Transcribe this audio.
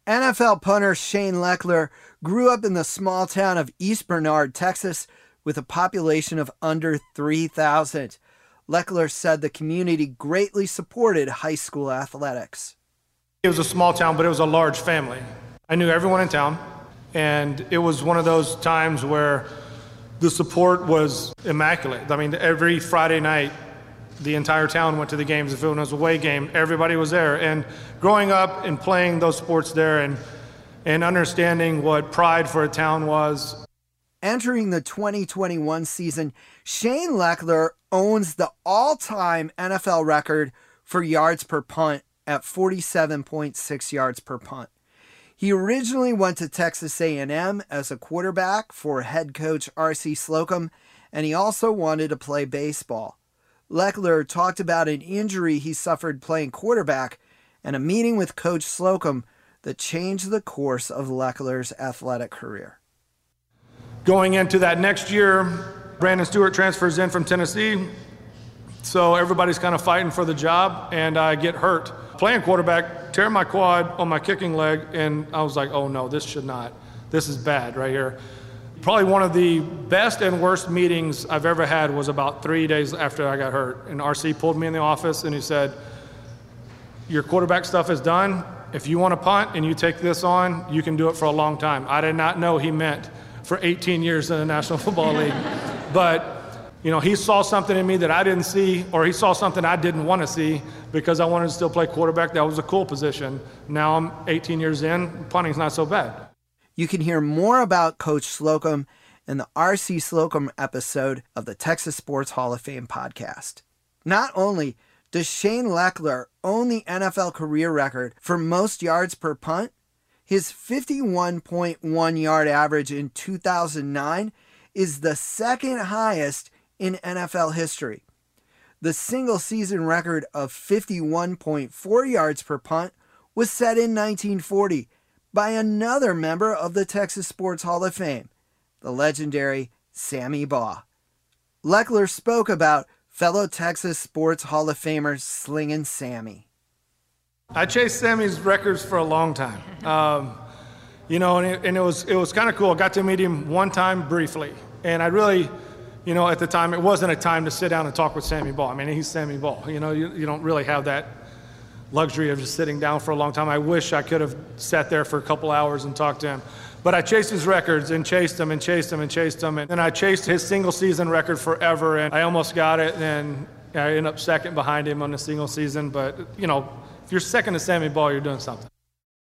NFL punter Shane Lechler grew up in the small town of East Bernard, Texas, with a population of under 3,000. Lechler said the community greatly supported high school athletics. It was a small town, but it was a large family. I knew everyone in town, and it was one of those times where the support was immaculate. I mean, every Friday night, the entire town went to the games. If it was a away game, everybody was there. And growing up and playing those sports there and understanding what pride for a town was. Entering the 2021 season, Shane Lechler owns the all-time NFL record for yards per punt at 47.6 yards per punt. He originally went to Texas A&M as a quarterback for head coach R.C. Slocum, and he also wanted to play baseball. Lechler talked about an injury he suffered playing quarterback and a meeting with Coach Slocum that changed the course of Lechler's athletic career. Going into that next year, Brandon Stewart transfers in from Tennessee, so everybody's kind of fighting for the job, and I get hurt. Playing quarterback, tear my quad on my kicking leg, and I was like, oh no, this is bad right here. Probably one of the best and worst meetings I've ever had was about 3 days after I got hurt. And RC pulled me in the office and he said, your quarterback stuff is done. If you want to punt and you take this on, you can do it for a long time. I did not know he meant for 18 years in the National Football League. But, you know, he saw something in me that I didn't see, or he saw something I didn't want to see because I wanted to still play quarterback. That was a cool position. Now I'm 18 years in, punting's not so bad. You can hear more about Coach Slocum in the R.C. Slocum episode of the Texas Sports Hall of Fame podcast. Not only does Shane Lechler own the NFL career record for most yards per punt, his 51.1 yard average in 2009 is the second highest in NFL history. The single season record of 51.4 yards per punt was set in 1940 by another member of the Texas Sports Hall of Fame, the legendary Sammy Baugh. Lechler spoke about fellow Texas Sports Hall of Famer Slingin' Sammy. I chased Sammy's records for a long time. You know, and it was kind of cool. I got to meet him one time briefly, and I really, you know, at the time, it wasn't a time to sit down and talk with Sammy Baugh. I mean, he's Sammy Baugh. You know, you don't really have that luxury of just sitting down for a long time. I wish I could have sat there for a couple hours and talked to him. But I chased his records and chased him and chased him and chased him. And I chased his single season record forever, and I almost got it, and I ended up second behind him on the single season. But, you know, if you're second to Sammy Baugh, you're doing something.